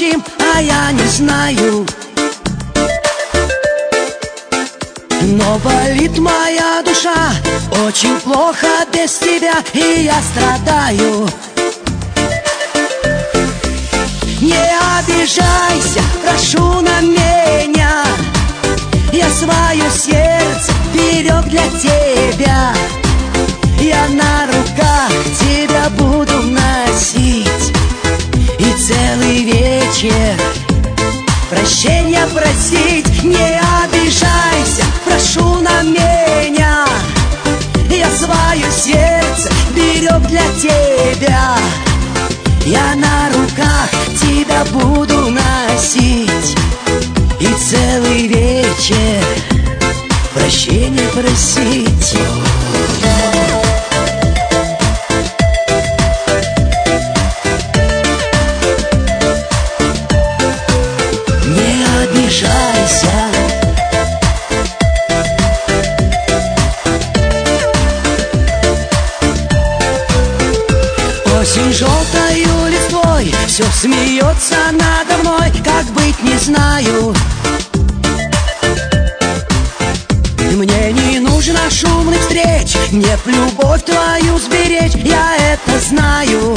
поговорим, а я не знаю. Но болит моя душа, очень плохо без тебя, и я страдаю. Не обижайся, прошу на меня, я свое сердце берег для тебя. Я на руках тебя буду носить, и целый вечер прощения просить. Не обижайся, прошу на меня, я свое сердце берег для тебя. Я на руках тебя буду носить, и целый вечер прощения просить. Осень желтою листвой все смеется надо мной, как быть не знаю. Мне не нужно шумных встреч, мне б любовь твою сберечь, я это знаю.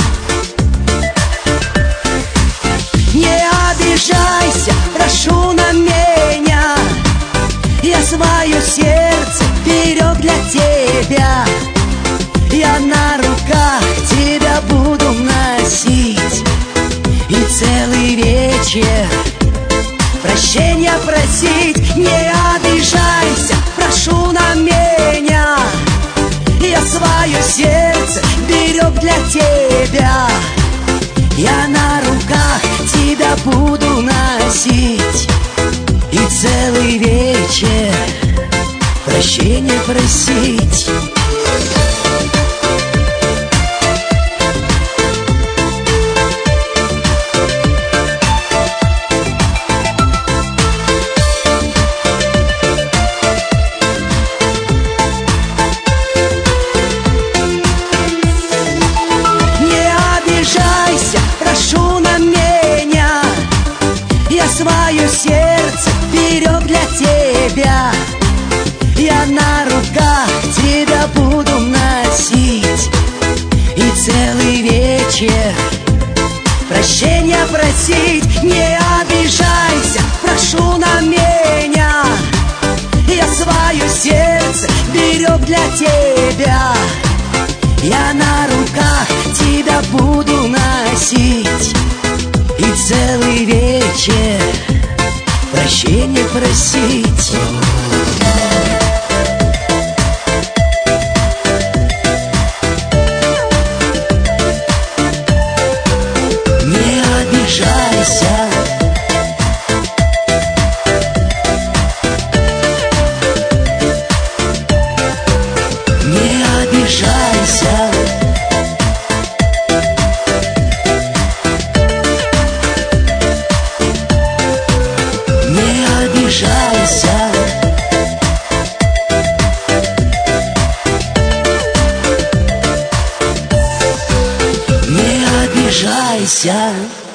Не обижайся, прошу на меня, я свое сердце берег для тебя. Я на руках тебя буду носить, и целый вечер прощения просить. Не обижайся, прошу на меня, я свое сердце берег для тебя. Я на руках тебя буду носить, и целый вечер прощения просить. Прошу на меня, я свое сердце берег для тебя. Я на руках тебя буду носить, и целый вечер прощения просить. Не обижайся, прошу на меня, я свое сердце берег для тебя. Я на руках тебя буду носить, и целый вечер прощения просить. Не обижайся, не обижайся. Не обижайся, не обижайся.